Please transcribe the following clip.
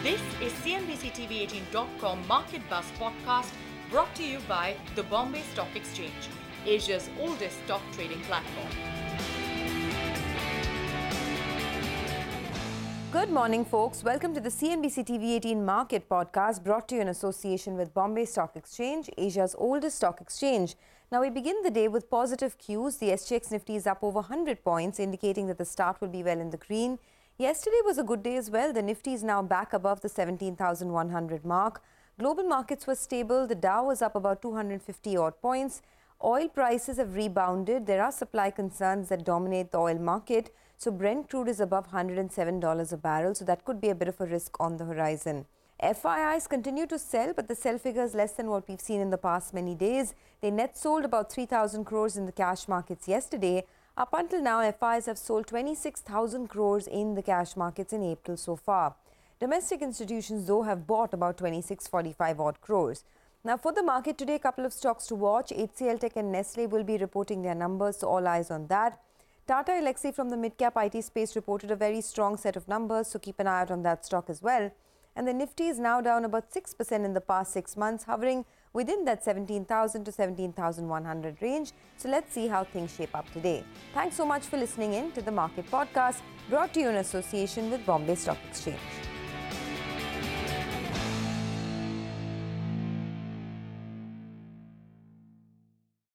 This is CNBC-TV18.com Market Buzz podcast brought to you by the Bombay Stock Exchange, Asia's oldest stock trading platform. Good morning, folks. Welcome to the CNBC TV18 Market Podcast brought to you in association with Bombay Stock Exchange, Asia's oldest stock exchange. Now, we begin the day with positive cues. The SGX Nifty is up over 100 points, indicating that the start will be well in the green. Yesterday was a good day as well. The Nifty is now back above the 17,100 mark. Global markets were stable. The Dow was up about 250 odd points. Oil prices have rebounded. There are supply concerns that dominate the oil market. So Brent crude is above $107 a barrel. So that could be a bit of a risk on the horizon. FIIs continue to sell, but the sell figure is less than what we've seen in the past many days. They net sold about 3,000 crores in the cash markets yesterday. Up until now, FIs have sold 26,000 crores in the cash markets in April so far. Domestic institutions, though, have bought about 2645 odd crores. Now, for the market today, a couple of stocks to watch. HCL Tech and Nestle will be reporting their numbers, so all eyes on that. Tata Elxsi from the mid-cap IT space reported a very strong set of numbers, so keep an eye out on that stock as well. And the Nifty is now down about 6% in the past 6 months, hovering within that 17,000 to 17,100 range. So let's see how things shape up today. Thanks so much for listening in to the Market Podcast, brought to you in association with Bombay Stock Exchange.